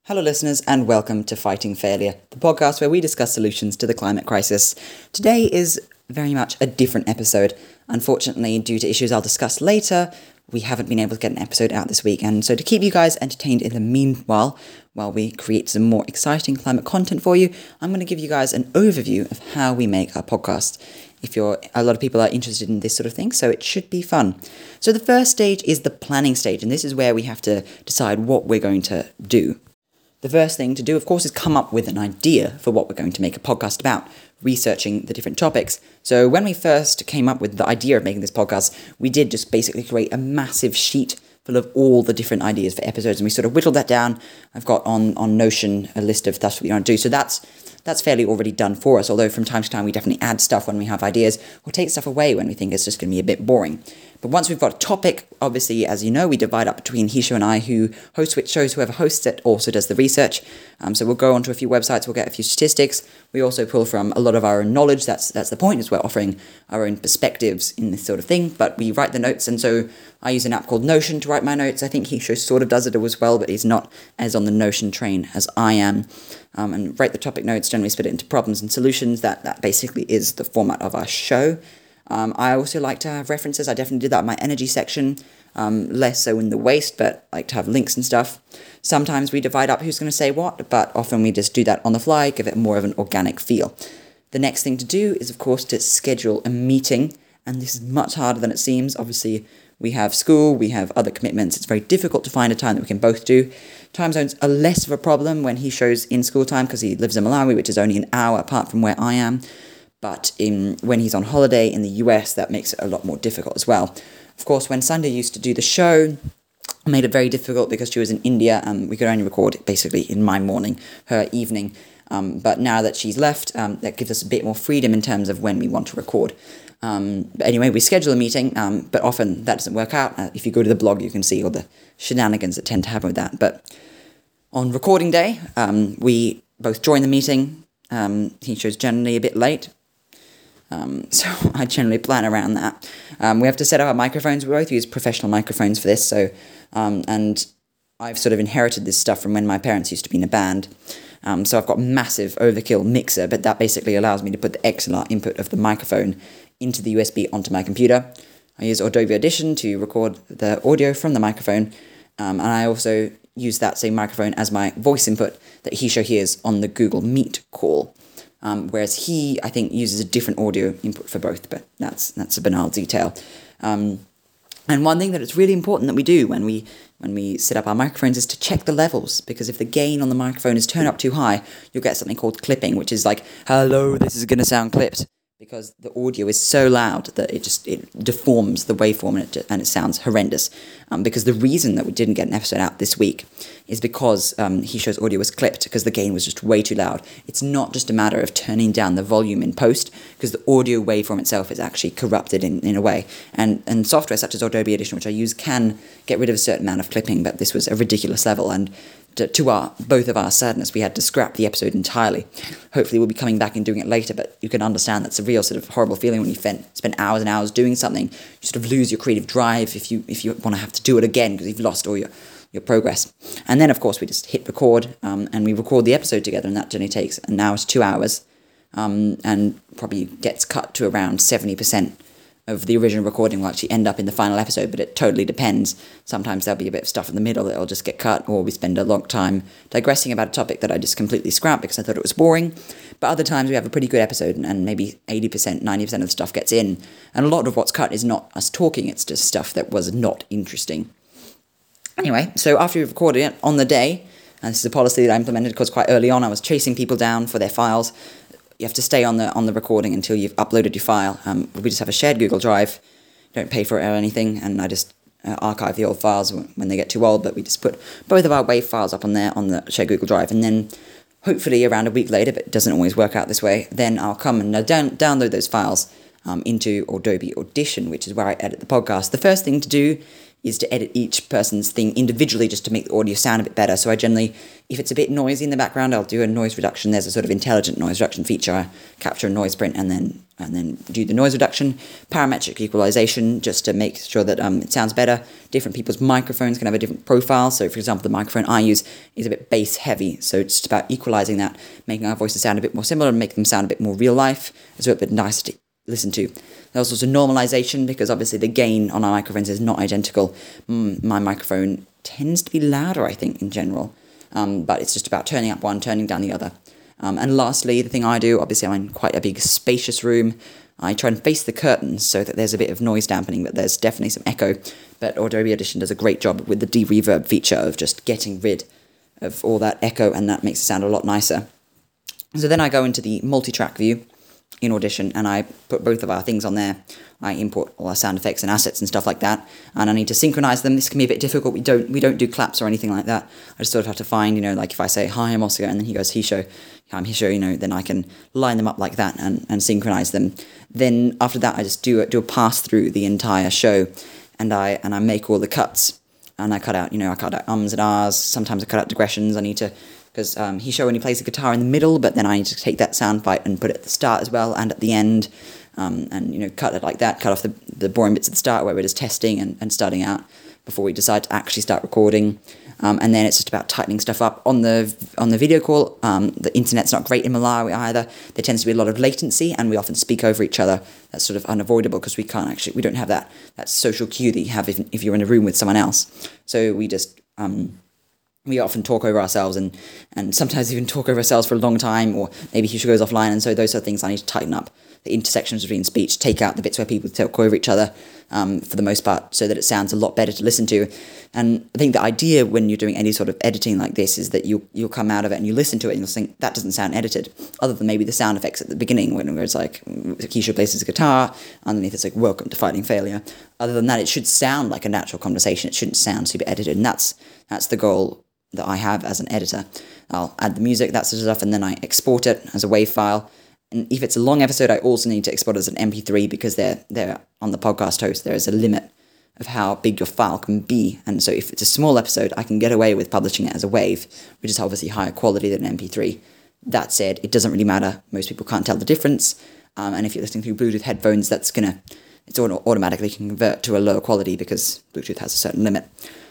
Hello, listeners, and welcome to Fighting Failure, the podcast where we discuss solutions to the climate crisis. Today is very much a different episode. Unfortunately, due to issues I'll discuss later, we haven't been able to get an episode out this week. And so to keep you guys entertained in the meanwhile, while we create some more exciting climate content for you, I'm going to give you guys an overview of how we make our podcast. A lot of people are interested in this sort of thing, so it should be fun. So the first stage is the planning stage, and this is where we have to decide what we're going to do. The first thing to do, of course, is come up with an idea for what we're going to make a podcast about, researching the different topics. So when we first came up with the idea of making this podcast, we did just basically create a massive sheet full of all the different ideas for episodes, and we sort of whittled that down. I've got on Notion a list of that's what we want to do. So that's fairly already done for us, although from time to time we definitely add stuff when we have ideas, or take stuff away when we think it's just going to be a bit boring. But once we've got a topic, obviously, as you know, we divide up between Hisho and I, who host which shows. Whoever hosts it also does the research. So we'll go onto a few websites, we'll get a few statistics. We also pull from a lot of our own knowledge. That's the point, is we're offering our own perspectives in this sort of thing. But we write the notes, and so I use an app called Notion to write my notes. I think Hisho sort of does it as well, but he's not as on the Notion train as I am. And write the topic notes, generally split it into problems and solutions. That basically is the format of our show. I also like to have references. I definitely did that in my energy section, less so in the waste, but I like to have links and stuff. Sometimes we divide up who's going to say what, but often we just do that on the fly, give it more of an organic feel. The next thing to do is, of course, to schedule a meeting, and this is much harder than it seems. Obviously, we have school, we have other commitments. It's very difficult to find a time that we can both do. Time zones are less of a problem when he shows in school time, because he lives in Malawi, which is only an hour apart from where I am. But when he's on holiday in the US, that makes it a lot more difficult as well. Of course, when Sunday used to do the show, I made it very difficult because she was in India and we could only record basically in my morning, her evening. But now that she's left, that gives us a bit more freedom in terms of when we want to record. But anyway, we schedule a meeting, but often that doesn't work out. If you go to the blog, you can see all the shenanigans that tend to happen with that. But on recording day, we both join the meeting. He shows generally a bit late. So I generally plan around that. We have to set up our microphones. We both use professional microphones for this. So, and I've sort of inherited this stuff from when my parents used to be in a band. So I've got massive overkill mixer, but that basically allows me to put the XLR input of the microphone into the USB onto my computer. I use Adobe Audition to record the audio from the microphone. And I also use that same microphone as my voice input that Hisho hears on the Google Meet call. Whereas he, I think, uses a different audio input for both, but that's a banal detail. And one thing that it's really important that we do when we set up our microphones is to check the levels, because if the gain on the microphone is turned up too high, you'll get something called clipping, which is like, hello, this is going to sound clipped, because the audio is so loud that it deforms the waveform and it sounds horrendous. Because the reason that we didn't get an episode out this week is because Hisho's audio was clipped because the gain was just way too loud. It's not just a matter of turning down the volume in post, because the audio waveform itself is actually corrupted in a way. And software such as Adobe Audition, which I use, can get rid of a certain amount of clipping, but this was a ridiculous level, and to both of our sadness, we had to scrap the episode entirely. Hopefully we'll be coming back and doing it later, but you can understand that's a real sort of horrible feeling when you spend hours and hours doing something. You sort of lose your creative drive if you want to have to do it again because you've lost all your progress. And then, of course, we just hit record, and we record the episode together, and that generally takes, and now it's 2 hours, and probably gets cut to around 70% of the original recording will actually end up in the final episode, but it totally depends. Sometimes there'll be a bit of stuff in the middle that'll just get cut, or we spend a long time digressing about a topic that I just completely scrapped because I thought it was boring. But other times we have a pretty good episode, and maybe 80%, 90% of the stuff gets in. And a lot of what's cut is not us talking, it's just stuff that was not interesting. Anyway, so after we've recorded it on the day, and this is a policy that I implemented because quite early on I was chasing people down for their files. You have to stay on the recording until you've uploaded your file. We just have a shared Google Drive. Don't pay for it or anything, and I just archive the old files when they get too old, but we just put both of our WAV files up on there on the shared Google Drive, and then hopefully around a week later, but it doesn't always work out this way, then I'll come and download those files into Adobe Audition, which is where I edit the podcast. The first thing to do is to edit each person's thing individually just to make the audio sound a bit better. So I generally, if it's a bit noisy in the background, I'll do a noise reduction. There's a sort of intelligent noise reduction feature. I capture a noise print and then do the noise reduction. Parametric equalization, just to make sure that it sounds better. Different people's microphones can have a different profile. So for example, the microphone I use is a bit bass heavy. So it's just about equalizing that, making our voices sound a bit more similar and making them sound a bit more real life. It's a bit nicer to listen to. There's also normalization, because obviously the gain on our microphones is not identical. My microphone tends to be louder, I think, in general, but it's just about turning up one, turning down the other. And lastly, the thing I do, obviously I'm in quite a big spacious room. I try and face the curtains so that there's a bit of noise dampening, but there's definitely some echo. But Adobe Audition does a great job with the de-reverb feature of just getting rid of all that echo, and that makes it sound a lot nicer. So then I go into the multi-track view in Audition, and I put both of our things on there. I import all our sound effects and assets and stuff like that, and I need to synchronize them. This can be a bit difficult. We don't do claps or anything like that. I just sort of have to find, like if I say, "Hi, I'm Oscar," and then he goes, "Hisho," I'm Hisho, then I can line them up like that and synchronize them. Then after that, I just do a pass through the entire show, and I make all the cuts, and I cut out, ums and ahs. Sometimes I cut out digressions. I need to, because Hisho only plays the guitar in the middle, but then I need to take that sound bite and put it at the start as well and at the end, and cut it like that, cut off the boring bits at the start where we're just testing and starting out before we decide to actually start recording. And then it's just about tightening stuff up. On the video call, the internet's not great in Malawi either. There tends to be a lot of latency, and we often speak over each other. That's sort of unavoidable because we don't have that social cue that you have if you're in a room with someone else. So we just... we often talk over ourselves and sometimes even talk over ourselves for a long time, or maybe Hisho goes offline, and so those are things I need to tighten up. The intersections between speech, take out the bits where people talk over each other, for the most part, so that it sounds a lot better to listen to. And I think the idea when you're doing any sort of editing like this is that you'll come out of it and you listen to it and you'll think, that doesn't sound edited, other than maybe the sound effects at the beginning where it's like, Hisho plays his guitar, underneath it's like, "Welcome to Fighting Failure." Other than that, it should sound like a natural conversation. It shouldn't sound super edited, and that's the goal that I have as an editor. I'll add the music, that sort of stuff, and then I export it as a WAV file. And if it's a long episode, I also need to export it as an MP3, because they're on the podcast host, there is a limit of how big your file can be. And so if it's a small episode, I can get away with publishing it as a WAV, which is obviously higher quality than an MP3. That said, it doesn't really matter. Most people can't tell the difference. And if you're listening through Bluetooth headphones, it's automatically convert to a lower quality because Bluetooth has a certain limit.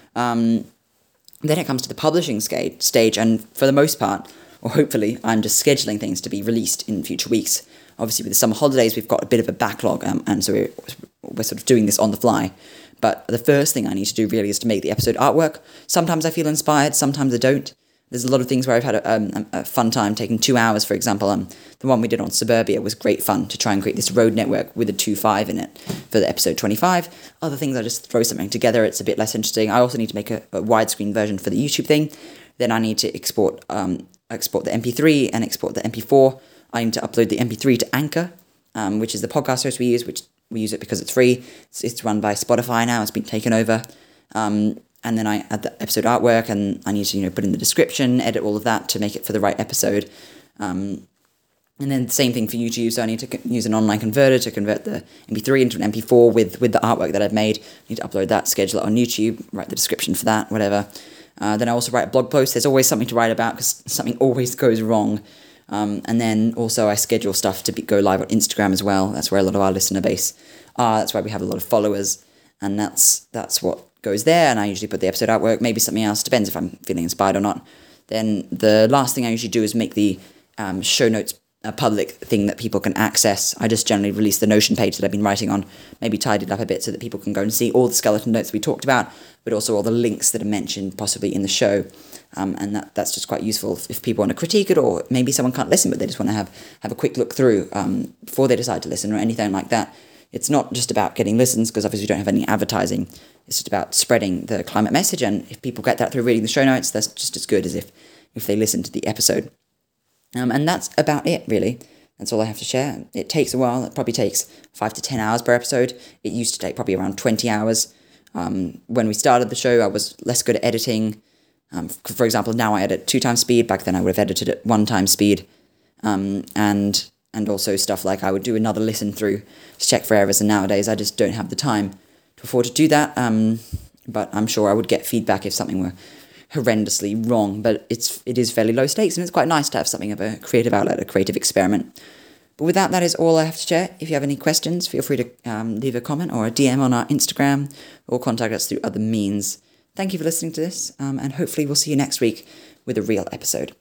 Then it comes to the publishing stage, and for the most part, or hopefully, I'm just scheduling things to be released in future weeks. Obviously, with the summer holidays, we've got a bit of a backlog, and so we're sort of doing this on the fly. But the first thing I need to do really is to make the episode artwork. Sometimes I feel inspired, sometimes I don't. There's a lot of things where I've had a fun time taking 2 hours, for example. The one we did on Suburbia was great fun to try and create this road network with a 2.5 in it for the episode 25. Other things, I just throw something together. It's a bit less interesting. I also need to make a widescreen version for the YouTube thing. Then I need to export the MP3 and export the MP4. I need to upload the MP3 to Anchor, which is the podcast host we use, which we use it because it's free. It's run by Spotify now. It's been taken over. And then I add the episode artwork, and I need to, put in the description, edit all of that to make it for the right episode. And then the same thing for YouTube, so I need to use an online converter to convert the MP3 into an MP4 with the artwork that I've made. I need to upload that, schedule it on YouTube, write the description for that, whatever. Then I also write a blog post. There's always something to write about because something always goes wrong. And then also I schedule stuff to go live on Instagram as well. That's where a lot of our listener base are. That's why we have a lot of followers, and that's what goes there. And I usually put the episode artwork, maybe something else, depends if I'm feeling inspired or not. Then the last thing I usually do is make the show notes a public thing that people can access. I just generally release the Notion page that I've been writing on, maybe tidy it up a bit so that people can go and see all the skeleton notes we talked about, but also all the links that are mentioned possibly in the show. And that's just quite useful if people want to critique it, or maybe someone can't listen but they just want to have a quick look through before they decide to listen or anything like that. It's not just about getting listens, because obviously we don't have any advertising. It's just about spreading the climate message, and if people get that through reading the show notes, that's just as good as if they listen to the episode. And that's about it, really. That's all I have to share. It takes a while. It probably takes 5 to 10 hours per episode. It used to take probably around 20 hours. When we started the show, I was less good at editing. For example, now I edit 2 times speed. Back then I would have edited at 1 time speed. And also stuff like I would do another listen through to check for errors, and nowadays I just don't have the time to afford to do that. but I'm sure I would get feedback if something were horrendously wrong, but it is fairly low stakes, and it's quite nice to have something of a creative outlet, a creative experiment. But with that, that is all I have to share. If you have any questions, feel free to leave a comment or a DM on our Instagram, or contact us through other means. Thank you for listening to this, and hopefully we'll see you next week with a real episode.